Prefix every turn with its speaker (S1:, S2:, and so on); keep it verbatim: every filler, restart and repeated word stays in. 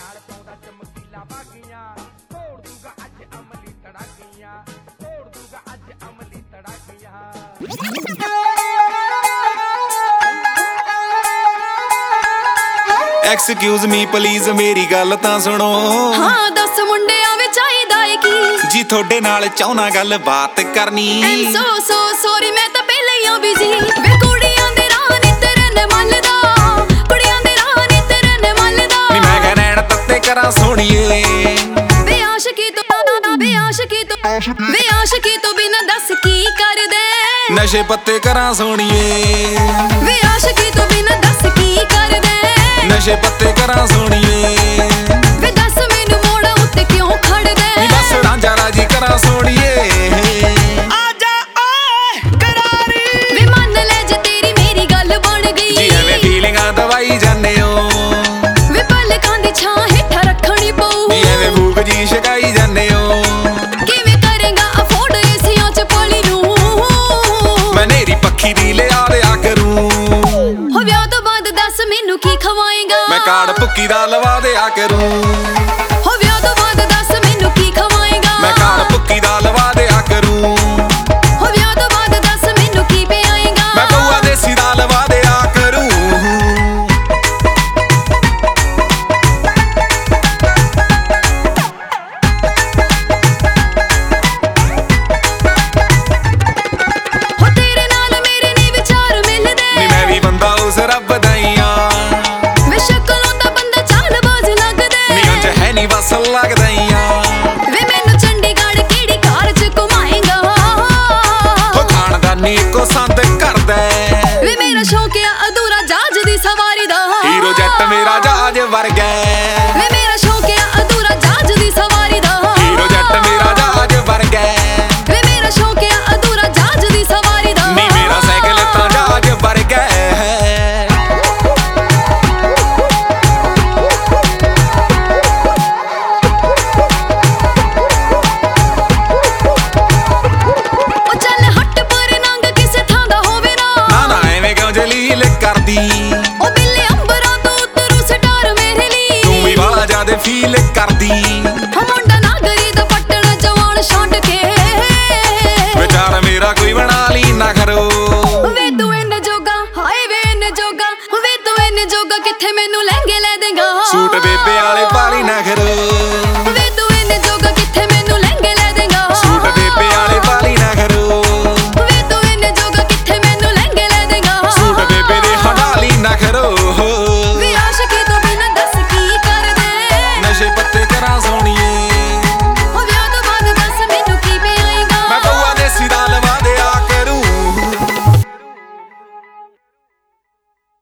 S1: नाल पाउंदा चमकीला बागियां तोड़ दूंगा अज अमली तड़ाकियां तोड़ दूंगा अज अमली तड़ाकियां।
S2: एक्सक्यूज मी प्लीज मेरी गल तां सुनो।
S3: हाँ दस मुंडियां विच आईदा है की
S2: जी थोड़े नाल चाहना गल बात करनी।
S3: एम सो सो सॉरी मैं तां पहले ही बिजी वे कुड़ियां दे राह नी तेरे ने मलदा कुड़ियां दे राह नी तेरे ने मलदा
S2: नी मैं कह नैन तत्ते करां सोहणीए
S3: वे आशिकी तो वे आशिकी तो वे आशिकी तो बिना दस की कर दे
S2: नशे पत्ते करां सोहणीए
S3: वे आशिकी तो बिना दस की कर दे
S2: नशे पत्ते करां सोहणीए
S3: वे दस मैनू मोड़ उत्ते क्यों खड़ दे
S2: नी बस रांझा राजी करां सोहणीए
S1: आजा ओए करारी
S3: वे मन ले जे तेरी मेरी गल बन गई
S2: जी एवें फीलिंगां दवाई जाने हो
S3: वे पलकां दी छां हेठा रखणी पऊ
S2: जी एवें भूख जी छकाई जाने हो
S3: किवें करेगा अफोर्ड एसियां च पाली नू
S2: मैं नेरी पक्खी दी लिया दिया करूं
S3: हो विआह तो बाद दस मैनू की खवाएगा
S2: मैं कार्ड भुक्की दा लवा दिया करूं
S3: हो विआह तो बाद दस मैनू की खवाएगा
S2: मैं कार्ड भुक्की दा लवा दिया करूं
S3: हो विआह तो बाद दस मैनू की पिआएगा
S2: मैं बउआ देसी दा लवा दिया करूं
S3: हो तेरे नाल मेरे नी विचार मिलदे
S2: नी मैं भी बंदा उस रब दा ही आं
S3: वे शक्लों दा बंदा चालबाज लगदे
S2: नी उंज है नी बस लगदा ही आं
S3: वे मैनू चंडीगढ़ केड़ी कार च घुमाएगा
S2: ओ खानदानी को संद करदा
S3: वे मेरा शौक है अधूरा जहाज दी सवारी दा
S2: हीरो जट मेरा जहाज वर्गा
S3: वे मेरा शौक है अधूरा जहाज दी सवारी दा
S2: हीरो जट मेरा जहाज वर्गा
S3: वे मेरा शौक है अधूरा जहाज दी सवारी दा
S2: नी मेरा साइकिल तां जहाज वर्गा
S3: ओ चल हट पर नंग किसे थां दा होवे ना
S2: ना ना एवें क्यों जलील करदी
S3: ओ बिल्ले अंबरां तो उतरू स्टार मेरे लिए
S2: तू भी वाला ज्यादा फील करदी
S3: हो मुंडा नागरी दा पट्टण जवान छंड के
S2: विचार मेरा कोई बना ली ना करो
S3: वे तू इन जोगा हाय वे इन जोगा वे तू इन जोगा किथे मैनू लहंगे ले देगा
S2: सूट बेबे वाले पाली ना करो